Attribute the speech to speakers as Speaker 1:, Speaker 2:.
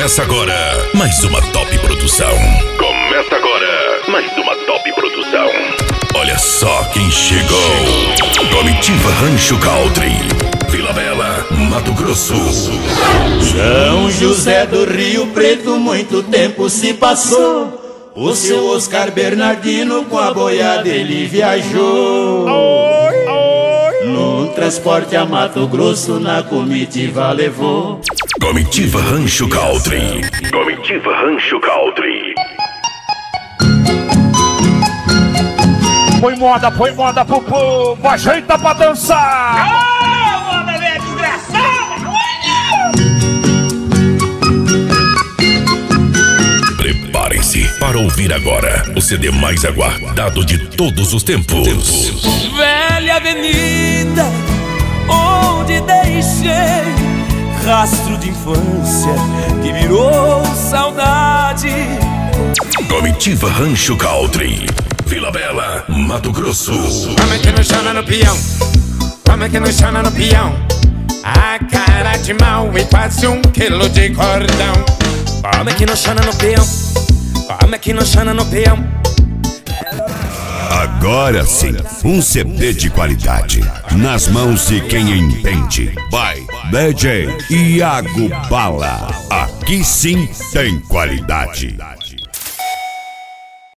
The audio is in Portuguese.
Speaker 1: Começa agora mais uma Top Produção. Começa agora mais uma Top Produção. Olha só quem chegou. Comitiva Rancho Country, Vila Bela, Mato Grosso.
Speaker 2: São José do Rio Preto, muito tempo se passou. O seu Oscar Bernardino com a boiada ele viajou. Num transporte a Mato Grosso na comitiva levou.
Speaker 1: Comitiva Rancho Country. Comitiva Rancho Country.
Speaker 3: Põe moda pro povo, ajeita pra dançar.
Speaker 4: Moda velha desgraçada.
Speaker 1: Preparem-se para ouvir agora o CD mais aguardado de todos os tempos.
Speaker 5: Velha avenida onde deixei rastro de infância que virou saudade.
Speaker 1: Comitiva Rancho Country, Vila Bela, Mato Grosso.
Speaker 6: Vamos que não chama no peão, vamos que não chama no peão. A cara de mal e quase 1 quilo de cordão.
Speaker 5: Vamos que não chama no peão, vamos que não chama no peão.
Speaker 7: Agora sim, um CD de qualidade nas mãos de quem entende. By DJ Iago Bala. Aqui sim tem qualidade.